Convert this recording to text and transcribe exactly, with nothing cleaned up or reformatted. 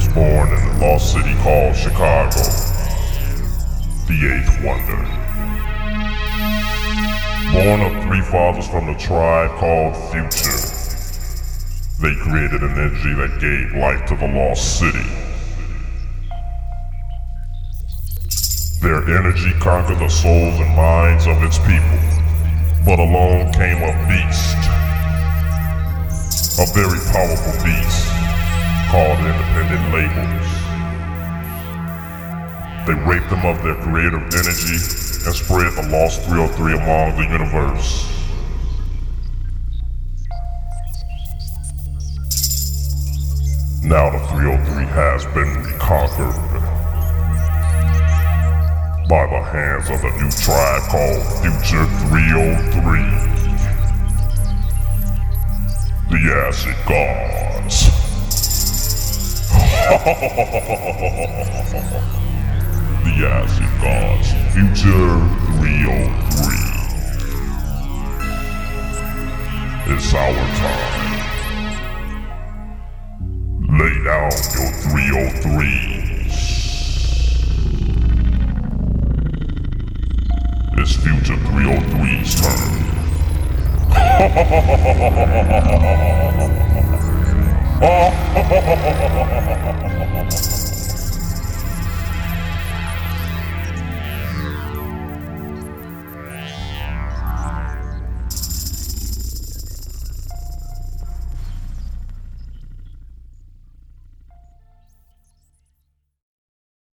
born in the lost city called Chicago, the eighth wonder. Born of three fathers from the tribe called Future, they created an energy that gave life to the lost city. Their energy conquered the souls and minds of its people, but along came a beast, a very powerful beast called independent labels. They raped them of their creative energy and spread the lost three oh three among the universe. Now the three oh three has been reconquered by the hands of the new tribe called Future three oh three. The Acid Gods. The Acid Gods. Future three oh three. It's our time. Lay down your three oh threes. It's Future three oh three's turn.